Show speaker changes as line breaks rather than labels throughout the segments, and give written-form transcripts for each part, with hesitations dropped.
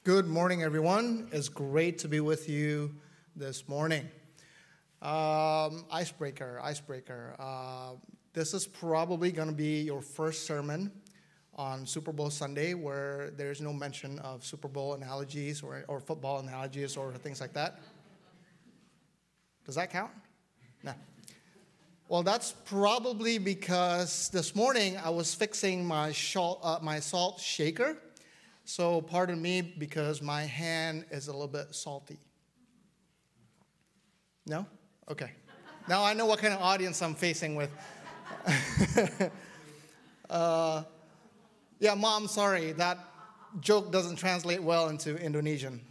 Good morning, everyone. It's great to be with you this morning. Icebreaker. This is probably going to be your first sermon on Super Bowl Sunday where there's no mention of Super Bowl analogies or football analogies or things like that. Does that count? No. Well, that's probably because this morning I was fixing my salt shaker. So pardon me because my hand is a little bit salty. No? Okay. Now I know what kind of audience I'm facing with. Yeah, Mom, sorry. That joke doesn't translate well into Indonesian.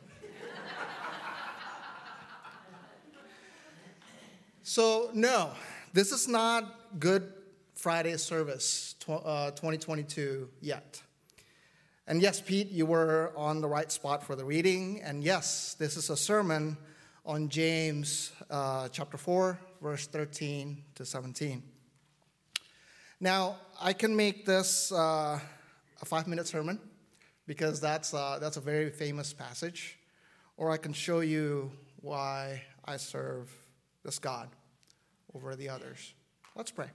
So no, this is not Good Friday service 2022 yet. And yes, Pete, you were on the right spot for the reading. And yes, this is a sermon on James chapter 4, verse 13 to 17. Now, I can make this a 5-minute sermon because that's a very famous passage. Or I can show you why I serve this God over the others. Let's pray.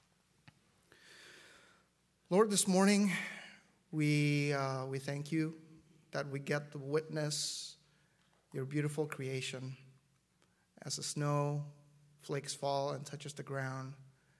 Lord, this morning, we thank you that we get to witness your beautiful creation as the snow flakes fall and touches the ground,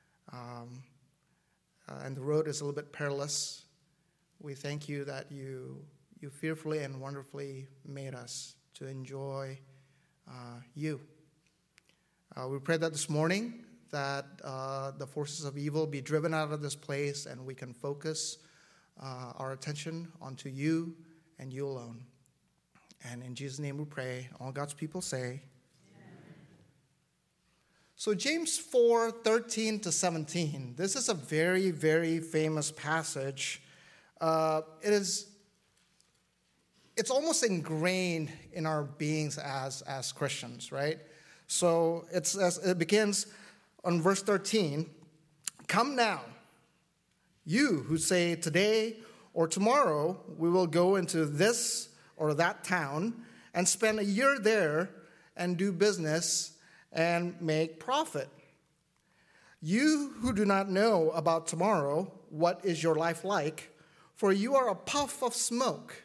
and the road is a little bit perilous. We thank you that you fearfully and wonderfully made us to enjoy you. We pray that this morning that the forces of evil be driven out of this place and we can focus our attention onto you and you alone. And in Jesus' name we pray. All God's people say, Amen. So James 4, 13 to 17. This is a very, very famous passage. It's almost ingrained in our beings as Christians, right? So it begins on verse 13. Come now, you who say today or tomorrow we will go into this or that town and spend a year there and do business and make profit. You who do not know about tomorrow, what is your life like? For you are a puff of smoke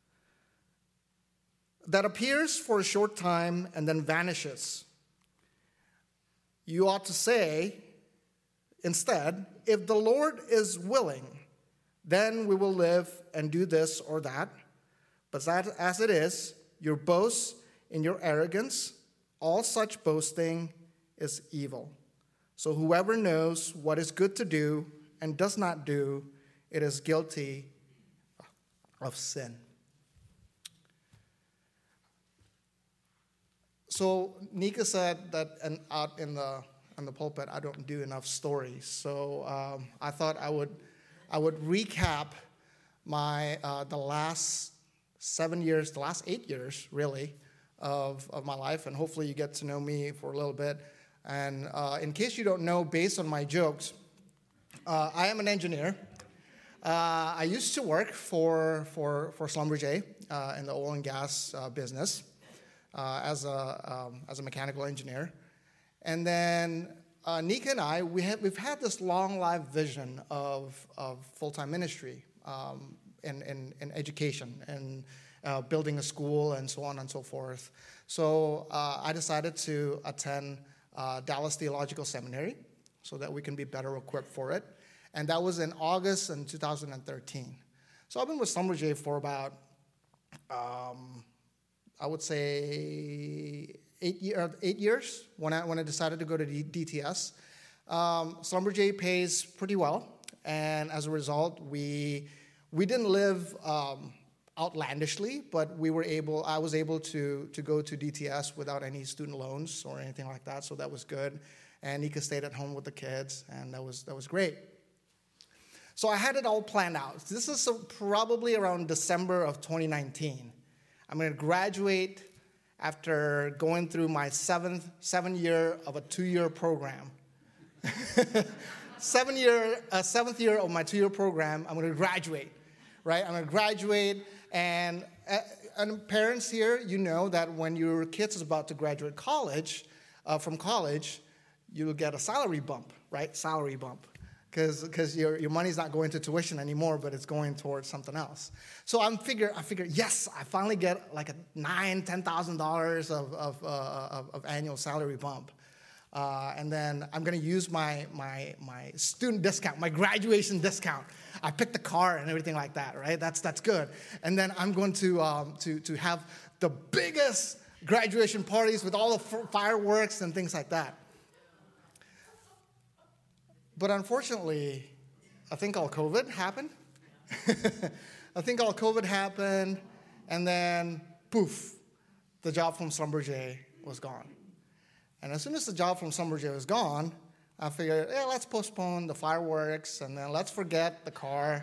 that appears for a short time and then vanishes. You ought to say, instead, if the Lord is willing, then we will live and do this or that. But as it is, your boast in your arrogance, all such boasting is evil. So whoever knows what is good to do and does not do, it is guilty of sin. So Nika said that out in the pulpit, I don't do enough stories. So I thought I would recap the last 7 years, the last 8 years, really, of my life, and hopefully you get to know me for a little bit. And in case you don't know, based on my jokes, I am an engineer. I used to work for Schlumberger in the oil and gas business as a mechanical engineer. And then Nika and I, we've had this long life vision of full-time ministry in education and building a school and so on and so forth. So I decided to attend Dallas Theological Seminary so that we can be better equipped for it. And that was in August in 2013. So I've been with Schlumberger for about, I would say, 8 years when I decided to go to DTS. Schlumberger pays pretty well, and as a result, we didn't live outlandishly, but I was able to go to DTS without any student loans or anything like that, so that was good. And Nika stayed at home with the kids, and that was great. So I had it all planned out. This is probably around December of 2019. I'm going to graduate after going through my seventh year of a 2-year program. Seventh year of my 2-year program, I'm going to graduate, right? I'm going to graduate, and And parents here, you know that when your kid is about to graduate from college, you'll get a salary bump, right? Salary bump. Because your money's not going to tuition anymore, but it's going towards something else. So I figure, yes, I finally get like a $10,000 of annual salary bump. And then I'm going to use my student discount, my graduation discount. I picked the car and everything like that, right? That's good. And then I'm going to have the biggest graduation parties with all the fireworks and things like that. But unfortunately, I think all COVID happened. And then poof, the job from Schlumberger was gone. And as soon as the job from Schlumberger was gone, I figured, let's postpone the fireworks, and then let's forget the car.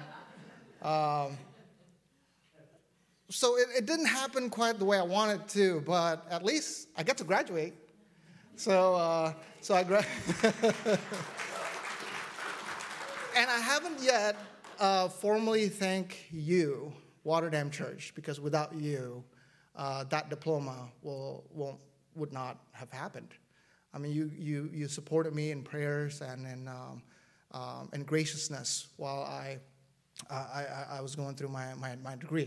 So it didn't happen quite the way I wanted to, but at least I get to graduate. So I graduated. And I haven't yet formally thanked you, Waterdam Church, because without you, that diploma would not have happened. I mean, you supported me in prayers and in graciousness while I was going through my degree.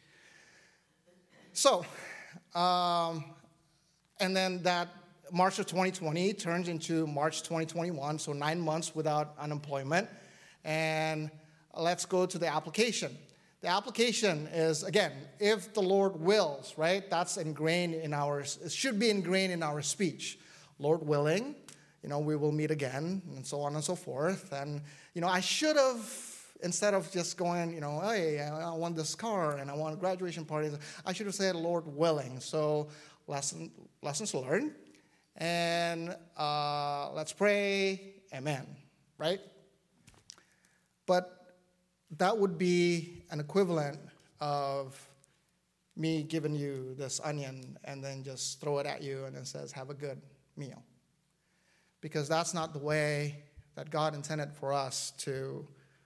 So, and then that March of 2020 turns into March 2021, so 9 months without unemployment. And let's go to the application. The application is, again, if the Lord wills, right? That's ingrained in it should be ingrained in our speech. Lord willing, we will meet again, and so on and so forth. And, I should have, instead of just going, hey, I want this car and I want a graduation party, I should have said, Lord willing. So lessons learned. And let's pray, amen, right? But that would be an equivalent of me giving you this onion and then just throw it at you and it says, have a good meal. Because that's not the way that God intended for us to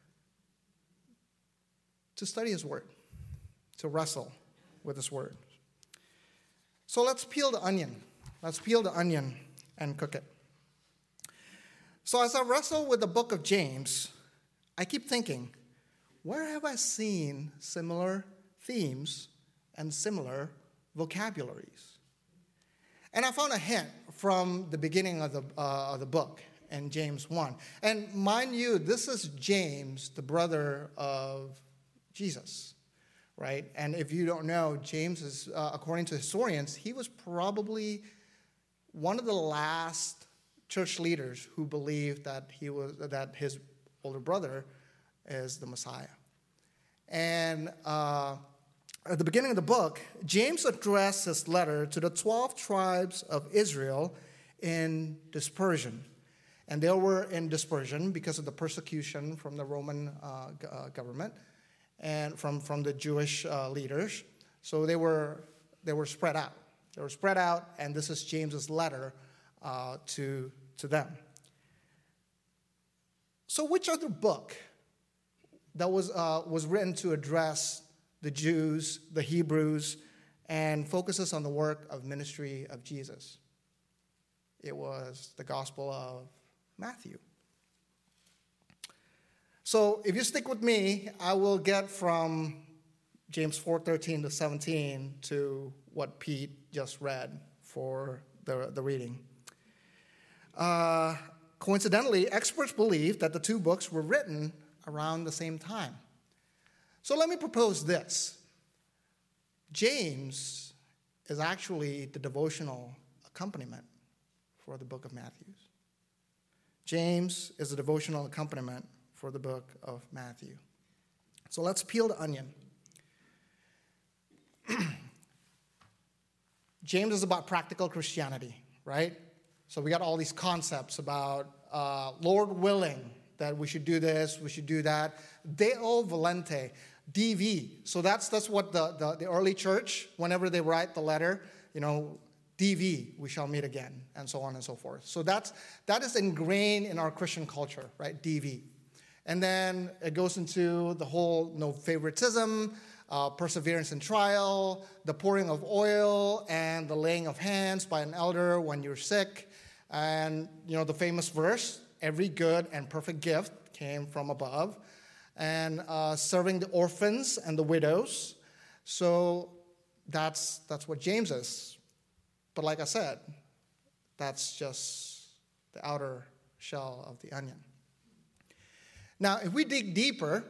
study His Word, to wrestle with His Word. So let's peel the onion. Let's peel the onion and cook it. So as I wrestle with the book of James, I keep thinking, where have I seen similar themes and similar vocabularies? And I found a hint from the beginning of the book in James 1. And mind you, this is James, the brother of Jesus, right? And if you don't know, James is, according to historians, he was probably one of the last church leaders who believed that his older brother is the Messiah. And at the beginning of the book, James addressed his letter to the 12 tribes of Israel in dispersion. And they were in dispersion because of the persecution from the Roman government and from the Jewish leaders. So they were spread out. They were spread out, and this is James's letter to them. So which other book that was written to address the Jews, the Hebrews, and focuses on the work of ministry of Jesus? It was the Gospel of Matthew. So if you stick with me, I will get from James 4:13 to 17 to what Pete just read for the reading. Coincidentally, experts believe that the two books were written around the same time. So let me propose this. James is actually the devotional accompaniment for the book of Matthew. James is the devotional accompaniment for the book of Matthew. So let's peel the onion. James is about practical Christianity, right? So we got all these concepts about Lord willing, that we should do this, we should do that. Deo volente, DV. So that's what the early church, whenever they write the letter, DV, we shall meet again, and so on and so forth. So that is ingrained in our Christian culture, right? DV. And then it goes into the whole no favoritism, perseverance in trial, the pouring of oil, and the laying of hands by an elder when you're sick. And, the famous verse, every good and perfect gift came from above. And serving the orphans and the widows. So that's what James is. But like I said, that's just the outer shell of the onion. Now, if we dig deeper,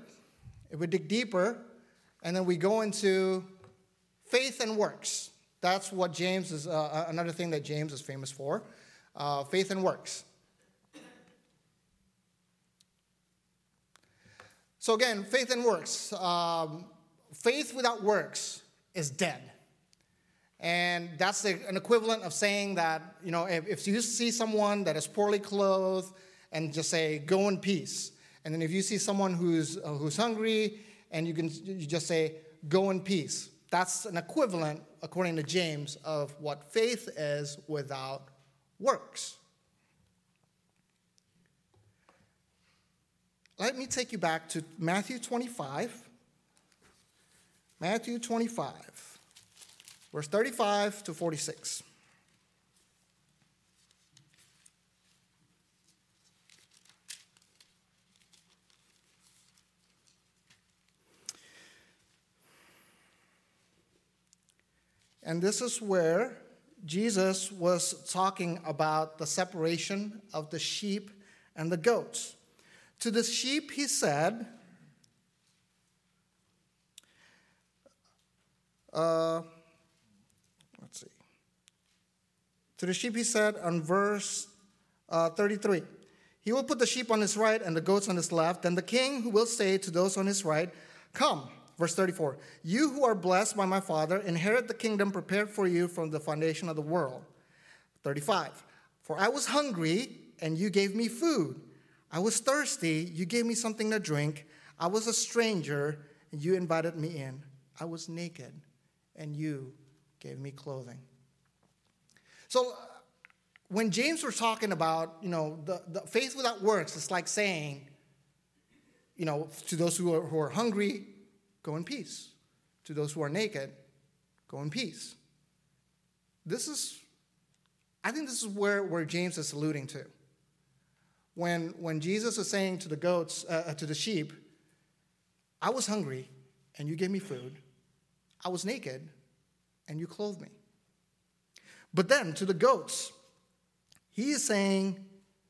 and then we go into faith and works. That's what James is, another thing that James is famous for, faith and works. So again, faith and works. Faith without works is dead. And that's an equivalent of saying that, if you see someone that is poorly clothed and just say, go in peace. And then if you see someone who's hungry and you just say, go in peace. That's an equivalent, according to James, of what faith is without works. Let me take you back to Matthew 25. Matthew 25, verse 35 to 46. And this is where Jesus was talking about the separation of the sheep and the goats. To the sheep, he said, let's see. To the sheep, he said on verse 33, he will put the sheep on his right and the goats on his left. Then the king who will say to those on his right, come. Verse 34, you who are blessed by my Father, inherit the kingdom prepared for you from the foundation of the world. 35, for I was hungry, and you gave me food. I was thirsty, you gave me something to drink. I was a stranger, and you invited me in. I was naked, and you gave me clothing. So when James was talking about, the faith without works, it's like saying, to those who are hungry, go in peace. To those who are naked, go in peace. I think this is where James is alluding to. When Jesus is saying to the goats, to the sheep, I was hungry and you gave me food. I was naked and you clothed me. But then to the goats, he is saying,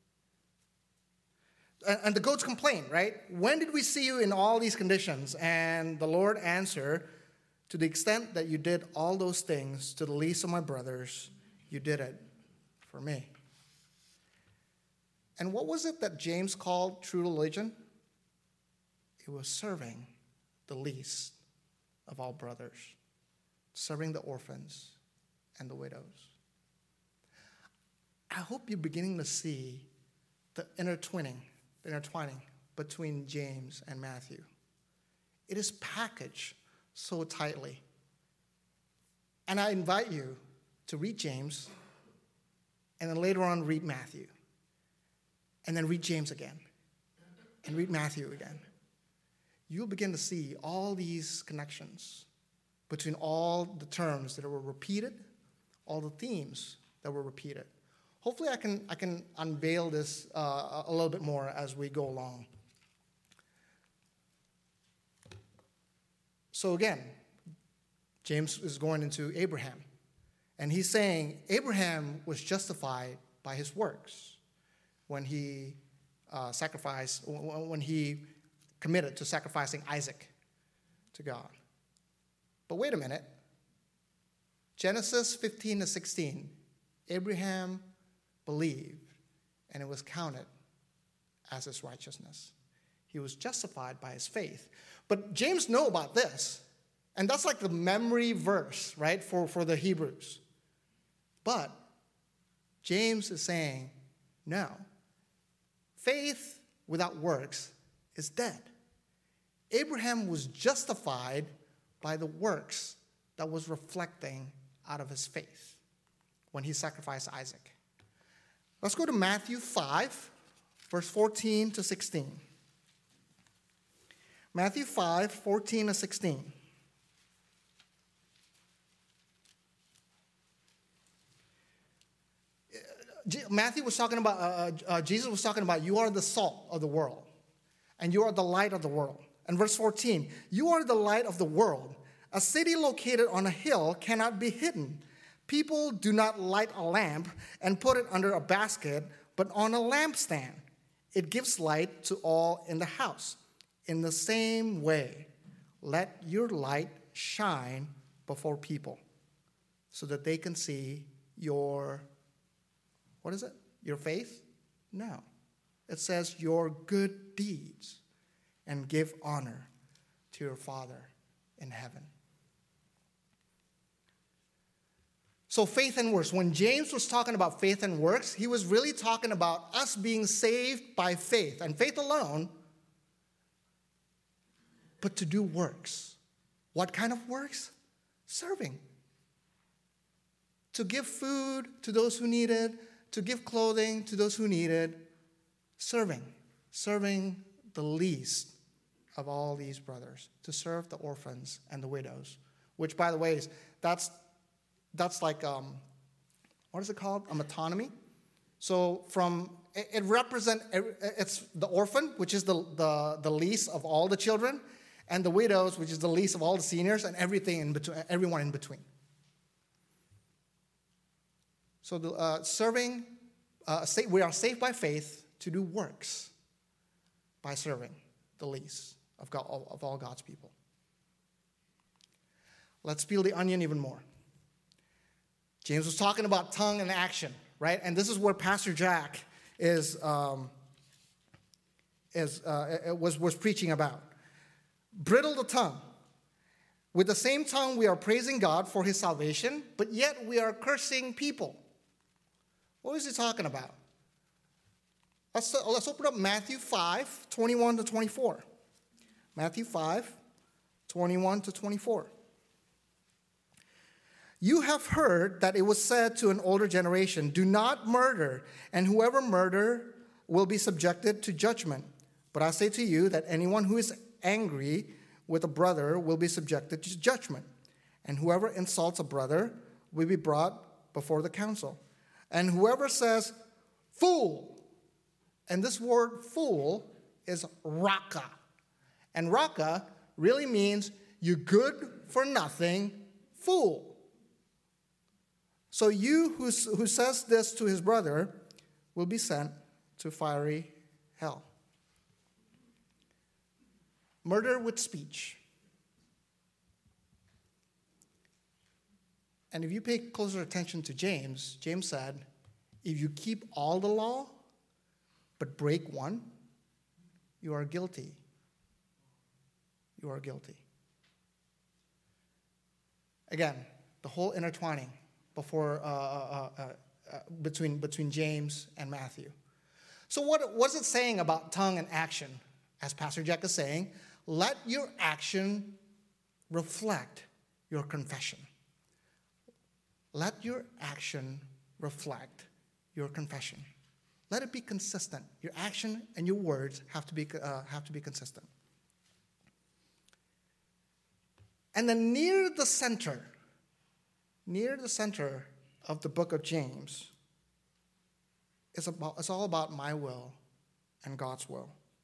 and the goats complain, right? When did we see you in all these conditions? And the Lord answered, to the extent that you did all those things to the least of my brothers, you did it for me. And what was it that James called true religion? It was serving the least of all brothers, serving the orphans and the widows. I hope you're beginning to see the intertwining between James and Matthew. It is packaged so tightly. And I invite you to read James, and then later on read Matthew, and then read James again, and read Matthew again. You'll begin to see all these connections between all the terms that were repeated, all the themes that were repeated. Hopefully I can unveil this a little bit more as we go along. So again, James is going into Abraham. And he's saying Abraham was justified by his works when he when he committed to sacrificing Isaac to God. But wait a minute. Genesis 15-16, Abraham believed, and it was counted as his righteousness. He was justified by his faith. But James knows about this, and that's like the memory verse, right, for the Hebrews. But James is saying, no, faith without works is dead. Abraham was justified by the works that was reflecting out of his faith when he sacrificed Isaac. Let's go to Matthew 5, verse 14-16. Matthew 5, 14-16. Matthew was talking about, Jesus was talking about, you are the salt of the world, and you are the light of the world. And verse 14, you are the light of the world. A city located on a hill cannot be hidden. People do not light a lamp and put it under a basket, but on a lampstand. It gives light to all in the house. In the same way, let your light shine before people so that they can see your, what is it? Your faith? No. It says your good deeds and give honor to your Father in heaven. So faith and works. When James was talking about faith and works, he was really talking about us being saved by faith, and faith alone, but to do works. What kind of works? Serving. To give food to those who need it, to give clothing to those who need it. Serving. Serving the least of all these brothers. To serve the orphans and the widows. Which, by the way, that's like, what is it called? A metonymy. So it represents, it's the orphan, which is the least of all the children, and the widows, which is the least of all the seniors, and everything in between, everyone in between. So we are saved by faith to do works by serving the least of all God's people. Let's peel the onion even more. James was talking about tongue and action, right? And this is where Pastor Jack was preaching about. Bridle the tongue. With the same tongue, we are praising God for his salvation, but yet we are cursing people. What is he talking about? Let's open up Matthew 5, 21 to 24. Matthew 5, 21 to 24. You have heard that it was said to an older generation, do not murder, and whoever murders will be subjected to judgment. But I say to you that anyone who is angry with a brother will be subjected to judgment. And whoever insults a brother will be brought before the council. And whoever says, fool, and this word fool is raka. And raka really means you good for nothing fool. So you who says this to his brother will be sent to fiery hell. Murder with speech. And if you pay closer attention to James, James said, if you keep all the law but break one, you are guilty. You are guilty. Again, the whole intertwining between James and Matthew. So what's it saying about tongue and action? As Pastor Jack is saying, let your action reflect your confession. Let your action reflect your confession. Let it be consistent. Your action and your words have to be consistent. And then near the center of the book of James, it's all about my will and God's will.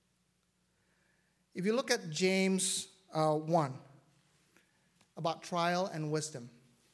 If you look at James 1, about trial and wisdom.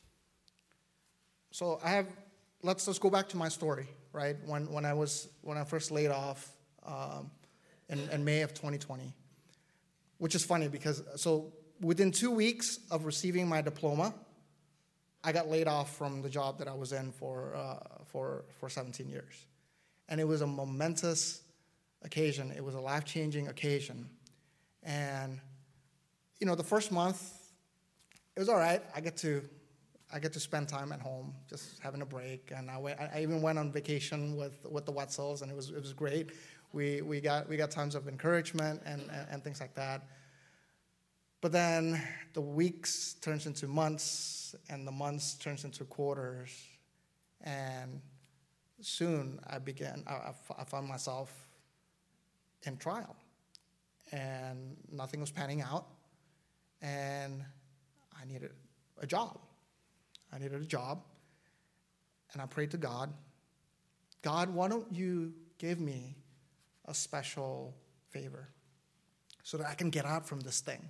So let's go back to my story, right? When I first laid off in May of 2020, which is funny because within 2 weeks of receiving my diploma, I got laid off from the job that I was in for 17 years. And it was a momentous occasion. It was a life-changing occasion. And, the first month, it was all right. I get to spend time at home, just having a break. And I even went on vacation with the Wetzels, and it was great. We got times of encouragement and things like that. But then the weeks turns into months, and the months turns into quarters, and soon I found myself in trial, and nothing was panning out, and I needed a job. And I prayed to God, God, why don't you give me a special favor so that I can get out from this thing?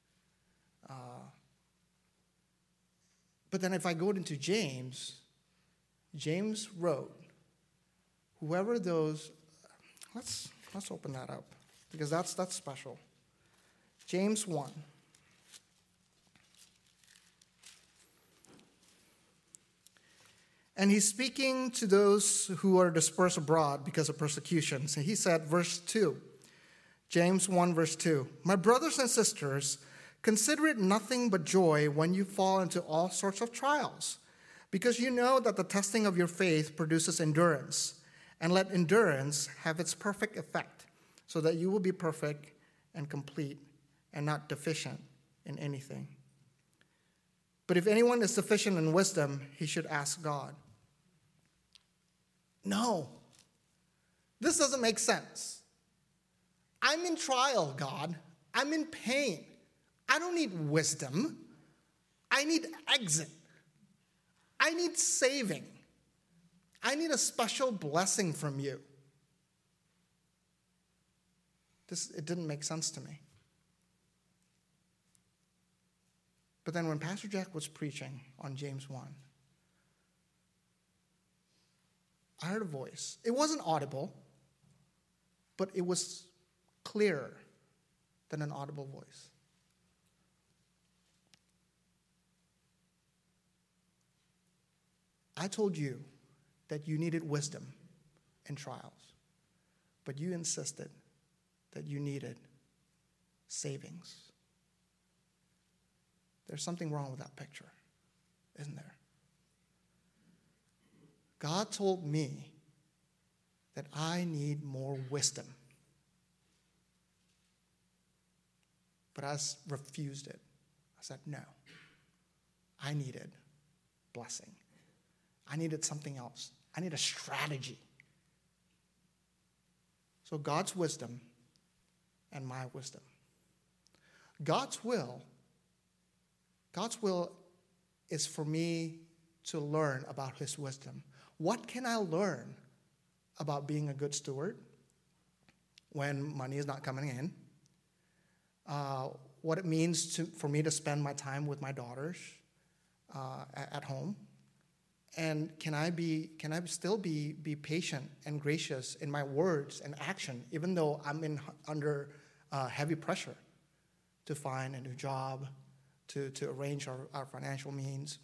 But then if I go into James wrote, whoever those, let's open that up, because that's special. James 1. And he's speaking to those who are dispersed abroad because of persecutions. And he said, verse 2, James 1, verse 2, "My brothers and sisters, consider it nothing but joy when you fall into all sorts of trials, because you know that the testing of your faith produces endurance. And let endurance have its perfect effect, so that you will be perfect and complete and not deficient in anything. But if anyone is deficient in wisdom, he should ask God." No, this doesn't make sense. I'm in trial, God. I'm in pain. I don't need wisdom. I need exit. I need saving. I need a special blessing from you. It didn't make sense to me. But then when Pastor Jack was preaching on James 1, I heard a voice. It wasn't audible, but it was clearer than an audible voice. I told you that you needed wisdom in trials, but you insisted that you needed savings. There's something wrong with that picture, isn't there? God told me that I need more wisdom, but I refused it. I said, no, I needed blessing. I needed something else. I need a strategy. So God's wisdom and my wisdom. God's will is for me to learn about his wisdom. What can I learn about being a good steward when money is not coming in? What it means for me to spend my time with my daughters at home? And can I still be patient and gracious in my words and action, even though I'm under heavy pressure to find a new job, to arrange our financial means?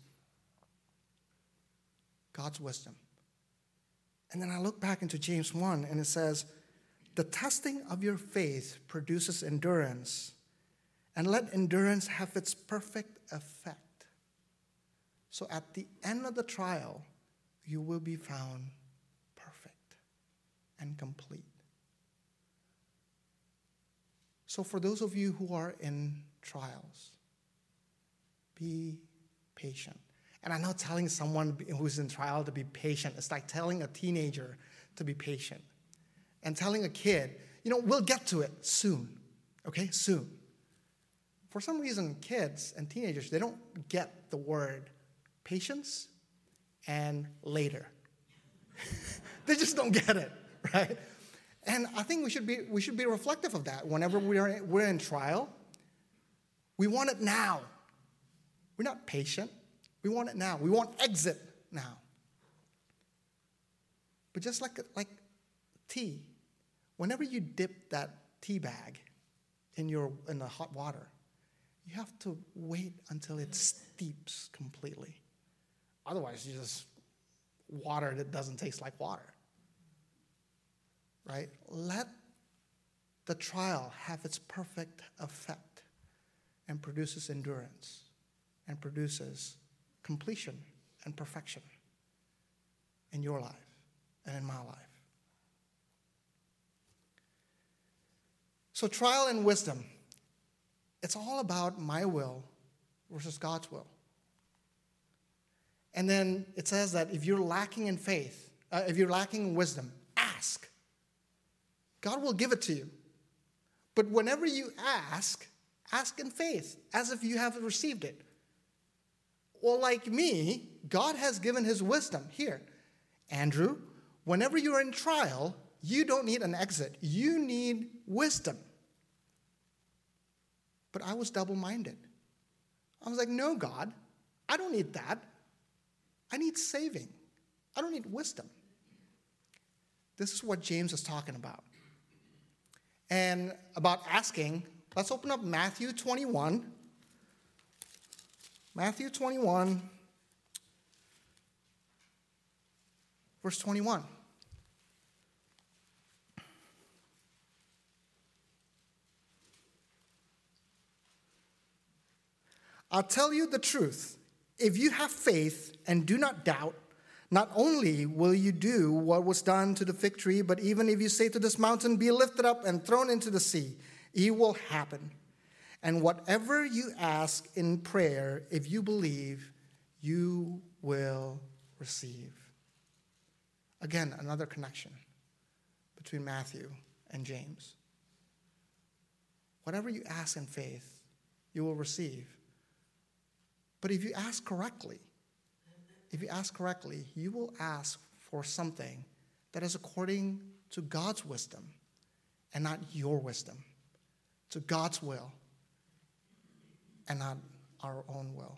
God's wisdom. And then I look back into James 1, and it says, "The testing of your faith produces endurance, and let endurance have its perfect effect. So at the end of the trial, you will be found perfect and complete." So for those of you who are in trials, be patient. And I know telling someone who's in trial to be patient, it's like telling a teenager to be patient. And telling a kid, we'll get to it soon, okay, soon. For some reason, kids and teenagers, they don't get the word patience and later. They just don't get it, right? And I think we should be reflective of that. Whenever we're in trial, we want it now. We're not patient. We want it now. We want exit now. But just like tea, whenever you dip that tea bag in the hot water, you have to wait until it steeps completely. Otherwise, you just water that doesn't taste like water. Right? Let the trial have its perfect effect and produces endurance and produces completion and perfection in your life and in my life. So trial and wisdom, it's all about my will versus God's will. And then it says that if you're lacking in faith, if you're lacking in wisdom, ask. God will give it to you. But whenever you ask in faith, as if you have received it. Well, like me, God has given his wisdom here. Andrew, whenever you're in trial, you don't need an exit. You need wisdom. But I was double-minded. I was like, no, God, I don't need that. I need saving. I don't need wisdom. This is what James is talking about. And about asking, let's open up Matthew 21. Matthew 21, verse 21. I'll tell you the truth. If you have faith and do not doubt, not only will you do what was done to the fig tree, but even if you say to this mountain, be lifted up and thrown into the sea, it will happen. And whatever you ask in prayer, if you believe, you will receive. Again, another connection between Matthew and James. Whatever you ask in faith, you will receive. But if you ask correctly, you will ask for something that is according to God's wisdom and not your wisdom, to God's will and not our own will.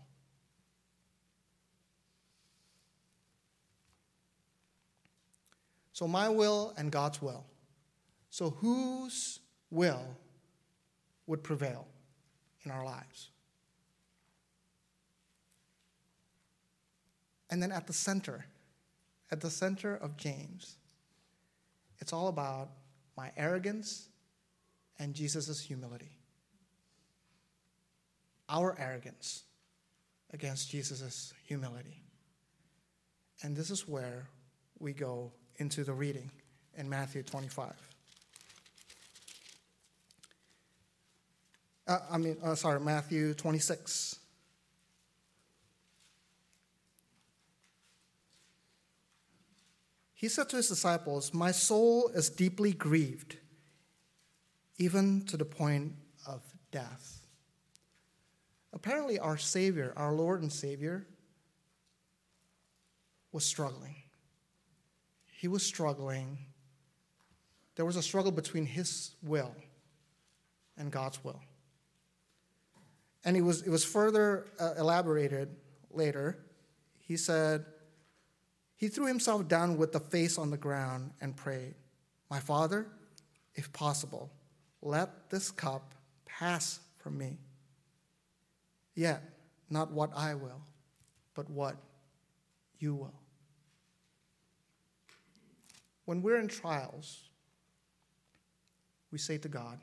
So my will and God's will. So whose will would prevail in our lives? And then at the center of James, it's all about my arrogance and Jesus' humility. Our arrogance against Jesus' humility. And this is where we go into the reading in Matthew 25. Matthew 26. He said to his disciples, my soul is deeply grieved, even to the point of death. Apparently our Savior, our Lord and Savior, was struggling. He was struggling. There was a struggle between his will and God's will. And it was further elaborated later. He said, he threw himself down with the face on the ground and prayed, my Father, if possible, let this cup pass from me. Yet, not what I will, but what you will. When we're in trials, we say to God,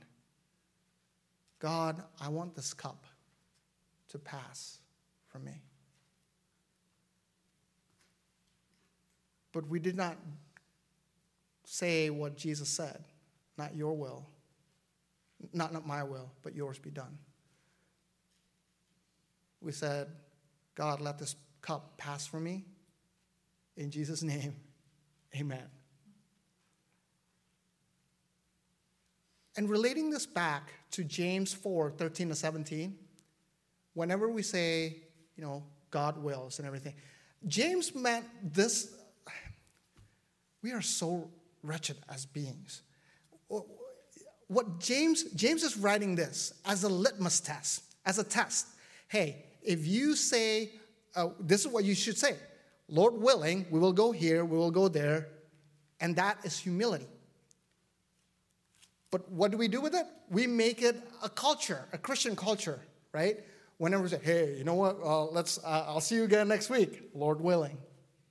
God, I want this cup to pass from me. But we did not say what Jesus said, not your will, not my will, but yours be done. We said, God, let this cup pass from me. In Jesus' name, amen. And relating this back to James 4:13-17, whenever we say, God wills and everything, James meant this. We are so wretched as beings. What James is writing this as a litmus test, as a test. Hey, if you say, this is what you should say. Lord willing, we will go here, we will go there. And that is humility. But what do we do with it? We make it a culture, a Christian culture, right? Whenever we say, hey, you know what? I'll see you again next week, Lord willing.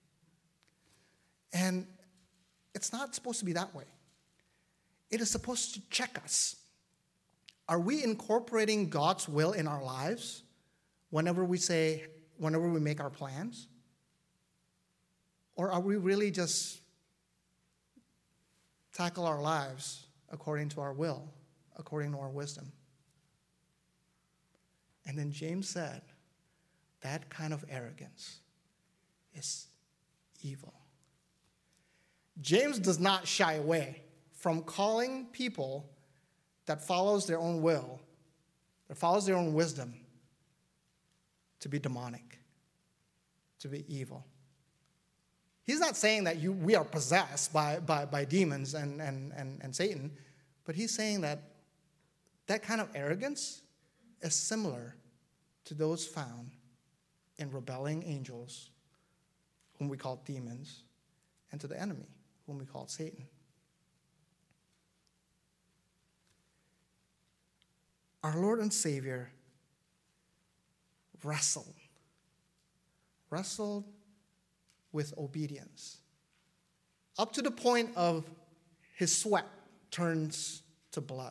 And it's not supposed to be that way. It is supposed to check us. Are we incorporating God's will in our lives whenever we make our plans? Or are we really just tackle our lives according to our will, according to our wisdom? And then James said, that kind of arrogance is evil. James does not shy away from calling people that follows their own will, that follows their own wisdom, to be demonic, to be evil. He's not saying that we are possessed by demons and Satan, but he's saying that kind of arrogance is similar to those found in rebelling angels, whom we call demons, and to the enemy, whom we call Satan. Our Lord and Savior wrestled with obedience, up to the point of his sweat turns to blood.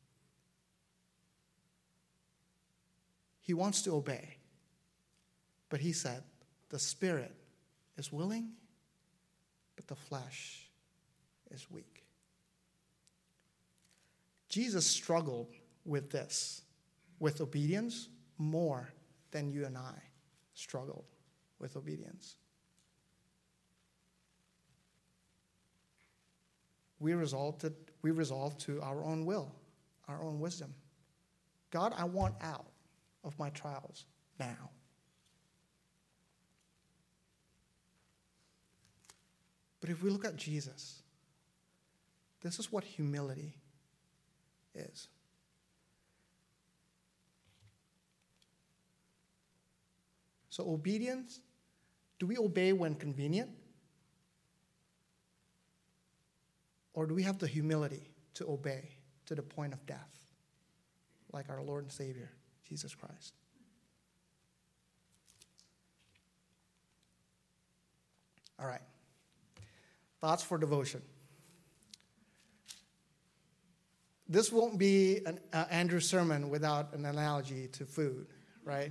He wants to obey, but he said, the spirit is willing, but the flesh is weak. Jesus struggled with this, with obedience, more than you and I struggled with obedience. We resolved to our own will, our own wisdom. God, I want out of my trials now. But if we look at Jesus, this is what humility is. So obedience, do we obey when convenient? Or do we have the humility to obey to the point of death, like our Lord and Savior, Jesus Christ? All right. Thoughts for devotion. This won't be an Andrew sermon without an analogy to food, right?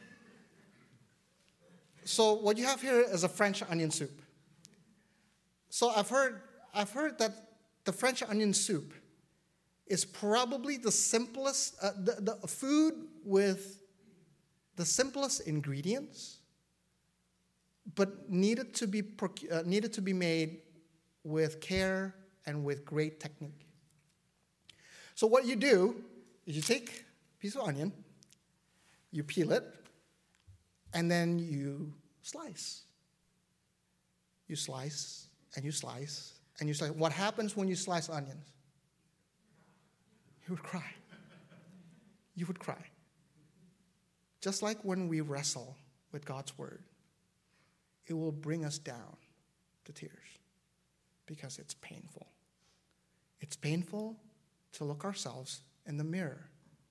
So what you have here is a French onion soup. So I've heard that the French onion soup is probably the simplest, the food with the simplest ingredients, but needed to be made with care and with great technique. So what you do is you take a piece of onion, you peel it, and then you slice. You slice, and you slice, and you slice. What happens when you slice onions? You would cry. You would cry. Just like when we wrestle with God's word, it will bring us down to tears because it's painful. It's painful to look ourselves in the mirror.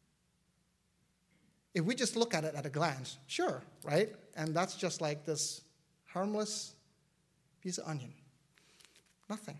If we just look at it at a glance, sure, right? And that's just like this harmless piece of onion. Nothing.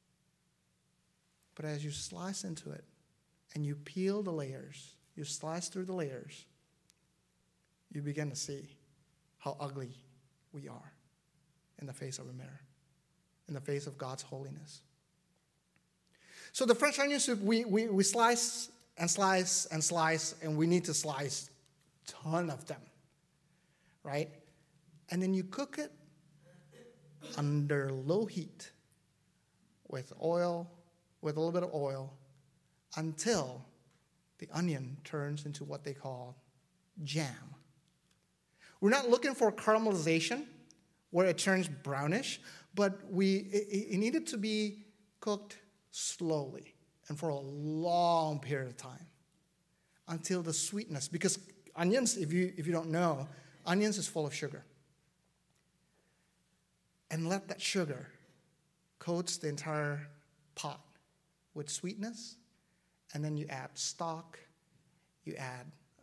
But as you slice into it and you peel the layers, you slice through the layers, you begin to see how ugly we are in the face of a mirror, in the face of God's holiness. So the French onion soup, we slice and slice and slice, and we need to slice a ton of them, right? And then you cook it under low heat with oil, with a little bit of oil, until the onion turns into what they call jam. We're not looking for caramelization where it turns brownish, but it needed to be cooked slowly and for a long period of time until the sweetness, because onions, if you don't know, onions is full of sugar. And let that sugar coats the entire pot with sweetness, and then you add stock, you add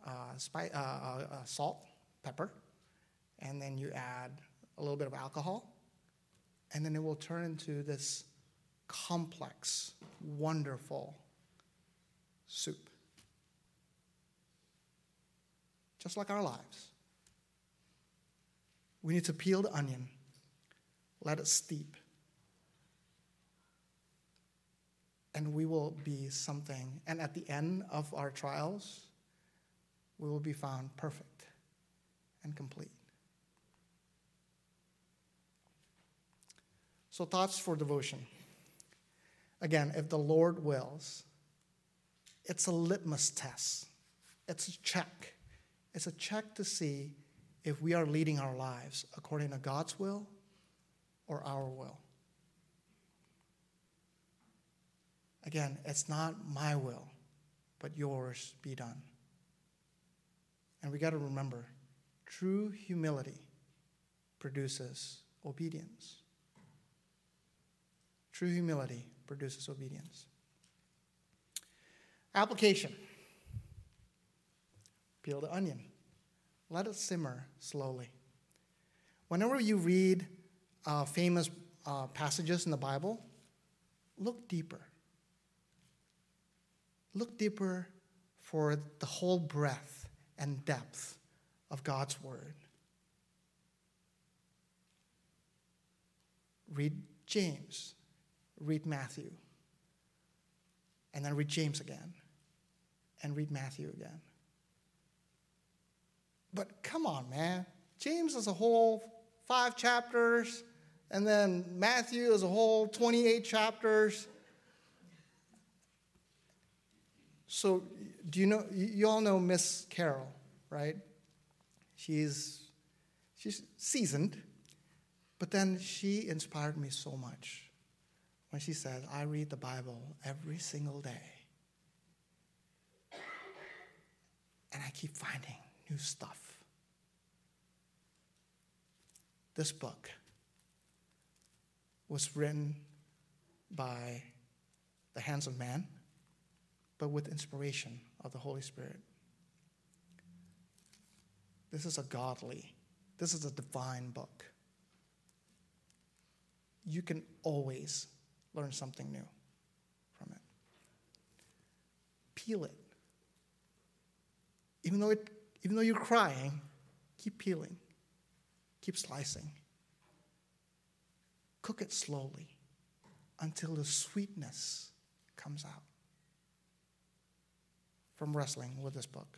salt, pepper, and then you add a little bit of alcohol, and then it will turn into this complex, wonderful soup. Just like our lives. We need to peel the onion, let it steep, and we will be something. And at the end of our trials, we will be found perfect and complete. So thoughts for devotion. Again, if the Lord wills, it's a litmus test. It's a check. It's a check to see if we are leading our lives according to God's will or our will. Again, it's not my will, but yours be done. And we got to remember, true humility produces obedience. True humility produces obedience. Application. Peel the onion. Let it simmer slowly. Whenever you read famous passages in the Bible, look deeper. Look deeper for the whole breadth and depth of God's word. Read James, read Matthew, and then read James again, and read Matthew again. But come on, man. James is a whole 5 chapters, and then Matthew is a whole 28 chapters. So, do you know, you all know Miss Carol, right? She's seasoned, but then she inspired me so much when she said, I read the Bible every single day. And I keep finding new stuff. This book was written by the hands of man, but with inspiration of the Holy Spirit. This is a divine book. You can always learn something new from it. Peel it. Even though you're crying, keep peeling. Keep slicing. Cook it slowly until the sweetness comes out from wrestling with this book.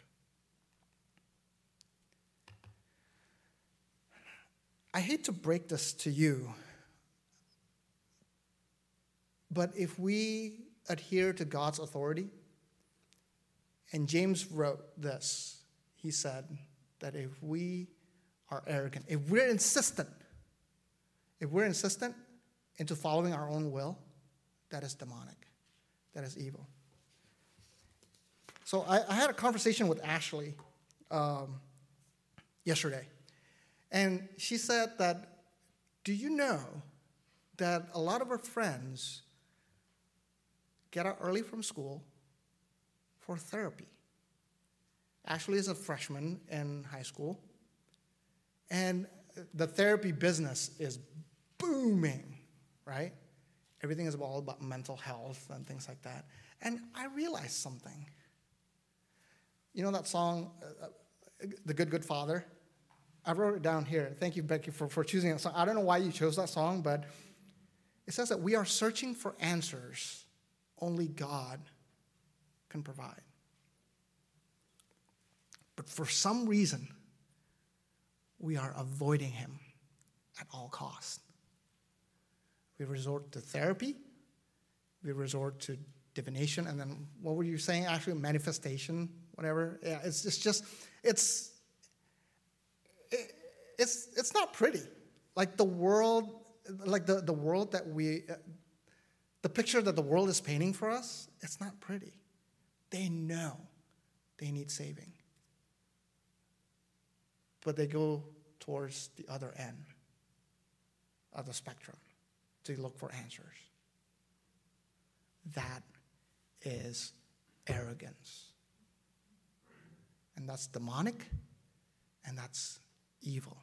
I hate to break this to you, but if we adhere to God's authority, and James wrote this, he said that if we are arrogant, if we're insistent into following our own will, that is demonic. That is evil. So I had a conversation with Ashley yesterday. And she said that, do you know that a lot of her friends get out early from school for therapy? Ashley is a freshman in high school. And the therapy business is booming, right? Everything is all about mental health and things like that. And I realized something. You know that song, The Good, Good Father? I wrote it down here. Thank you, Becky, for choosing that song. I don't know why you chose that song, but it says that we are searching for answers only God can provide. But for some reason, we are avoiding him at all costs. We resort to therapy. We resort to divination. And then what were you saying? Actually, manifestation, whatever. Yeah, it's not pretty. Like the world, the world that the picture that the world is painting for us, it's not pretty. They know they need saving. But they go towards the other end of the spectrum to look for answers. That is arrogance. And that's demonic, and that's evil.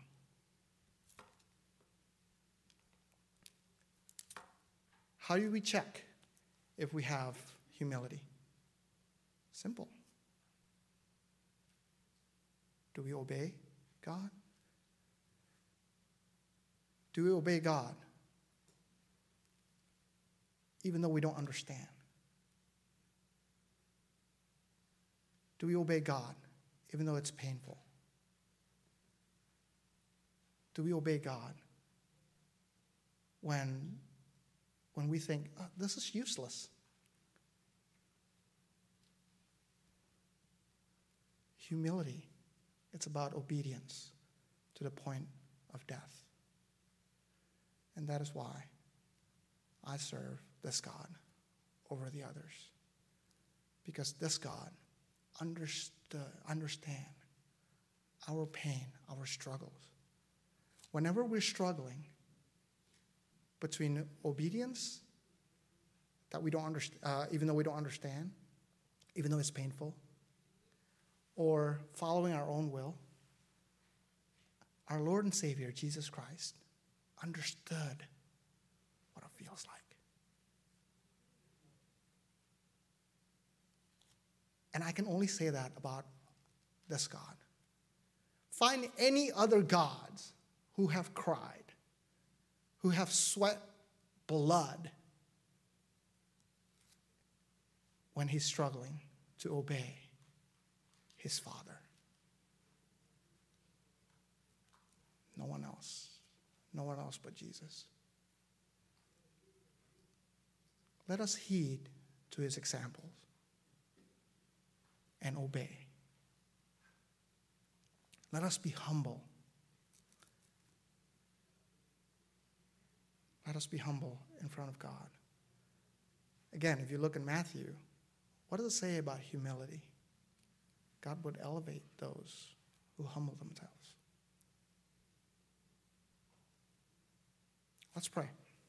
How do we check if we have humility? Simple. Do we obey God? Do we obey God even though we don't understand? Do we obey God even though it's painful? Do we obey God when we think, oh, this is useless? Humility, it's about obedience to the point of death. And that is why I serve this God over the others. Because this God understands our pain, our struggles. Whenever we're struggling between obedience that we don't understand, even though we don't understand, even though it's painful, or following our own will, our Lord and Savior, Jesus Christ, understood what it feels like. And I can only say that about this God. Find any other gods who have cried, who have sweat blood when he's struggling to obey his Father. No one else. No one else but Jesus. Let us heed to his examples and obey. Let us be humble. Let us be humble in front of God. Again, if you look in Matthew, what does it say about humility? God would elevate those who humble themselves. Let's pray.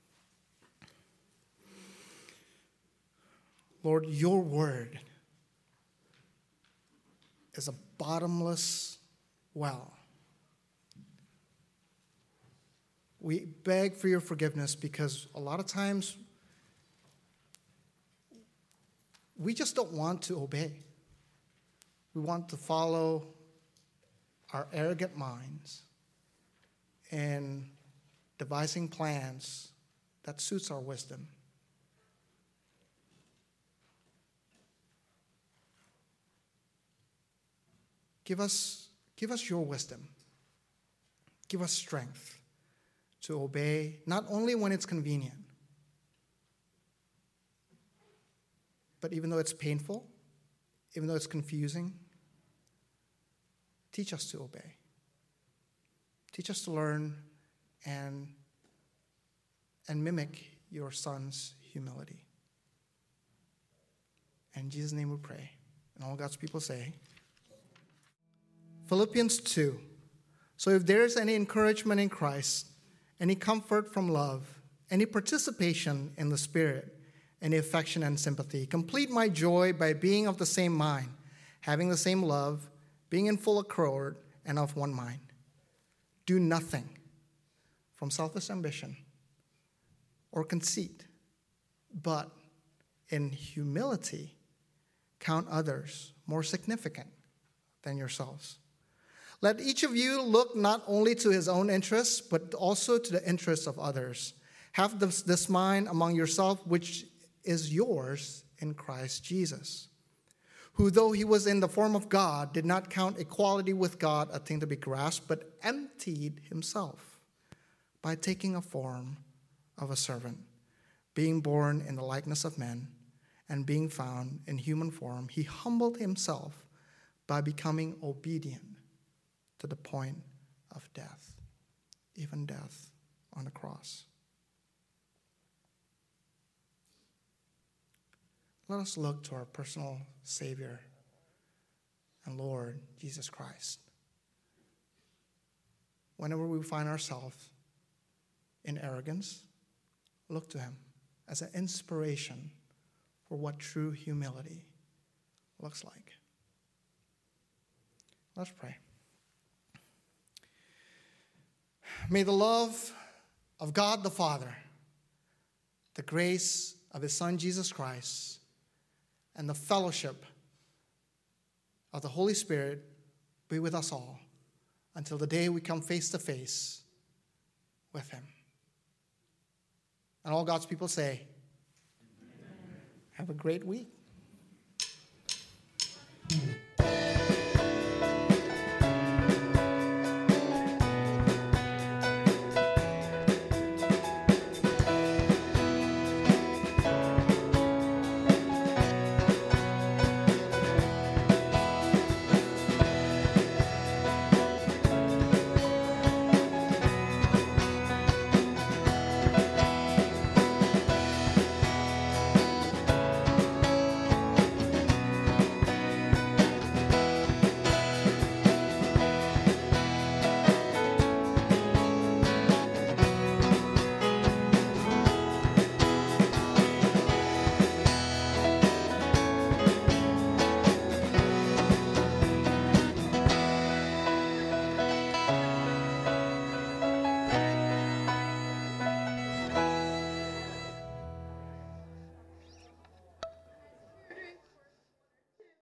Lord, your word is a bottomless well. We beg for your forgiveness because a lot of times we just don't want to obey. We want to follow our arrogant minds and devising plans that suits our wisdom. Give us your wisdom. Give us strength to obey, not only when it's convenient, but even though it's painful, even though it's confusing, teach us to obey. Teach us to learn and mimic your Son's humility. In Jesus' name we pray. And all God's people say, Philippians 2. So if there is any encouragement in Christ, any comfort from love, any participation in the Spirit, any affection and sympathy, complete my joy by being of the same mind, having the same love, being in full accord, and of one mind. Do nothing from selfish ambition or conceit, but in humility count others more significant than yourselves. Let each of you look not only to his own interests, but also to the interests of others. Have this mind among yourself, which is yours in Christ Jesus, who, though he was in the form of God, did not count equality with God a thing to be grasped, but emptied himself by taking a form of a servant. Being born in the likeness of men, and being found in human form, he humbled himself by becoming obedient to the point of death, even death on the cross. Let us look to our personal Savior and Lord, Jesus Christ. Whenever we find ourselves in arrogance, look to him as an inspiration for what true humility looks like. Let's pray. May the love of God the Father, the grace of his Son Jesus Christ, and the fellowship of the Holy Spirit be with us all until the day we come face to face with him. And all God's people say, Amen. Have a great week.